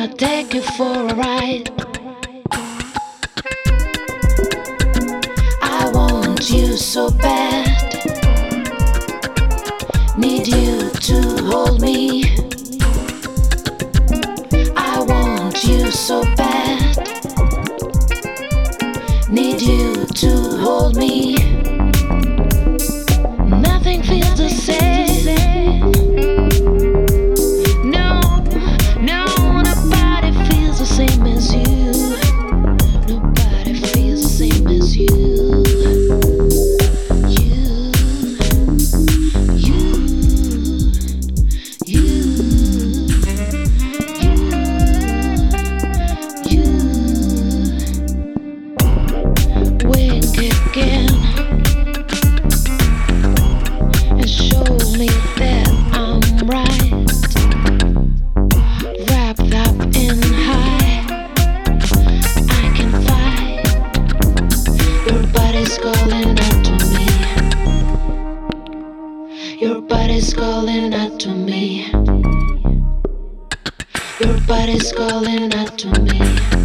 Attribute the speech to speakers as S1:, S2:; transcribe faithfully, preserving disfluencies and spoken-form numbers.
S1: take you for a ride. I want you so bad. Need you to hold me. I want you so bad. Need you to hold me. Nothing feels the same. No, no, nobody feels the same as you. Nobody feels the same as you. You, you, you, you, you. Wink again. Show me that I'm right. Wrapped up in high, I can fight. Your body's calling out to me. Your body's calling out to me. Your body's calling out to me.